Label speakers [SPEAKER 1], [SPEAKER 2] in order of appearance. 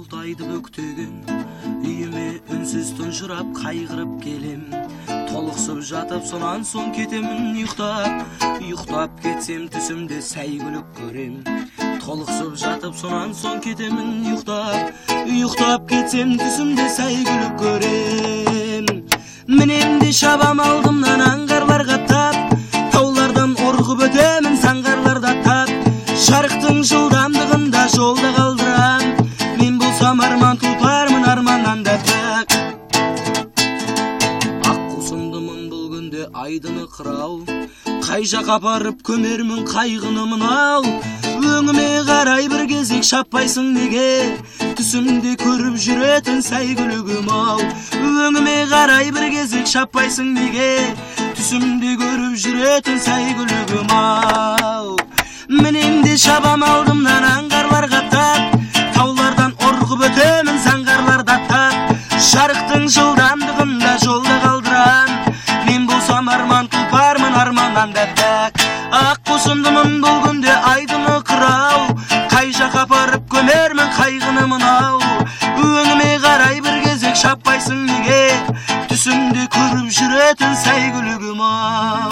[SPEAKER 1] уктайды бөктөгүн үйүмө үнсүз туншурап кайгырып келем. Толуксуп жатып сонан соң кетемин уюктап кетсем түсүмдө сәйгүлүк көрем. Толуксуп жатып сонан соң кетемин уюктап кетсем түсүмдө сәйгүлүк көрем. Мененди шабам алдымдан аңгарларга тап, таулардан оргуп өтөмүн саңгарларда тап. Шарыктын жылдамдыгында жолда калдырам, мен болсам арман тутармын армандан да так. Ак кусумдумун бул күндө айдыны кырау, кай жака апарып көмөрмүн кайгыны мынау. Өңүмө карай бир кезек шаппайсың неге, түсүмдө көрүп жүрөтүн сәйгүлүгүм ау. Өңүмө карай бир кезек шаппайсың неге, түсүмдө көрүп жүрөтүн сәйгүлүгүм ау. Мененди шабам алдымдан аңгарларга тап, таулардан оргуп өтөмүн саңгарларда тап. Шарыктын жылдамдыгында жолда калдырам, мен болсам арман тупармын армандан да так. Ак кусумдумун бул күндө айдыны кырау, кай жака апарып көмөрмүн кайгыны мынау. Өңүмө карай бир кезек шаппайсың неге, түсүмдө көрүп жүрөтүн сәйгүлүгүм ау.